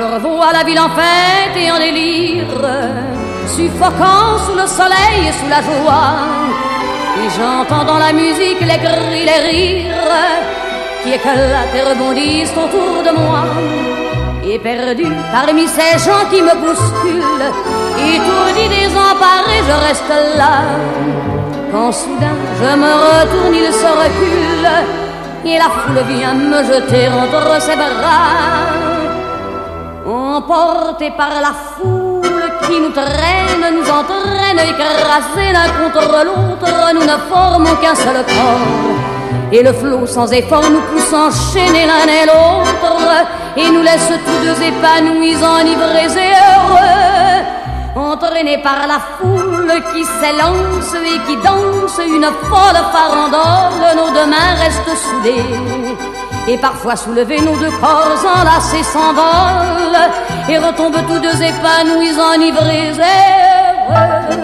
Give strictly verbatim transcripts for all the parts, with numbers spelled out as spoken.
je revois la ville en fête et en délire, suffocant sous le soleil et sous la joie. Et j'entends dans la musique les cris, les rires qui éclatent et rebondissent autour de moi. Et perdu parmi ces gens qui me bousculent, étourdi, désemparé, je reste là. Quand soudain je me retourne, il se recule, et la foule vient me jeter entre ses bras. Emportés par la foule qui nous traîne, nous entraîne, écrasés l'un contre l'autre, nous ne formons qu'un seul corps. Et le flot sans effort nous pousse enchaîner l'un et l'autre, et nous laisse tous deux épanouis, enivrés et heureux. Entraînés par la foule qui s'élance et qui danse une folle farandole, nos deux mains restent soudées. Et parfois soulevés, nos deux corps enlacés s'envolent et retombent tous deux épanouis, enivrés et heureux.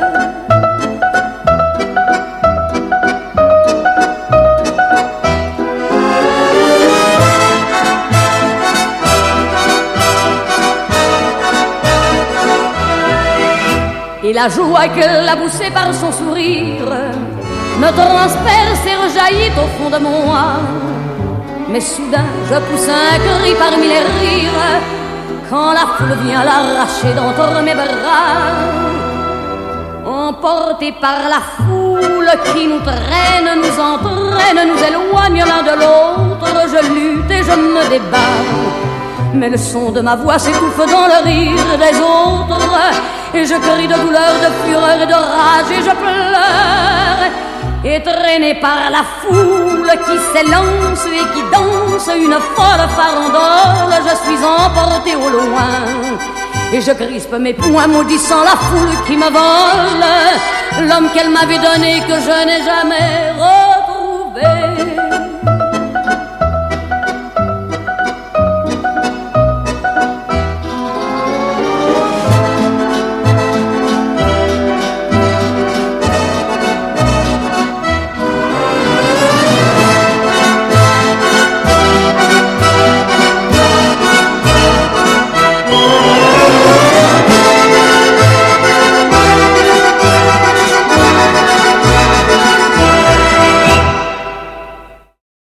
Et la joie qu'elle a poussée par son sourire me transperce et rejaillit au fond de moi. Mais soudain je pousse un cri parmi les rires quand la foule vient l'arracher d'entre mes bras. Emportés par la foule qui nous traîne, nous entraîne, nous éloigne l'un de l'autre, je lutte et je me débat. Mais le son de ma voix s'étouffe dans le rire des autres, et je crie de douleur, de fureur et de rage, et je pleure. Et traîné par la foule qui s'élance et qui danse une folle farandole, je suis emporté au loin. Et je crispe mes poings maudissant la foule qui me vole l'homme qu'elle m'avait donné, que je n'ai jamais revu.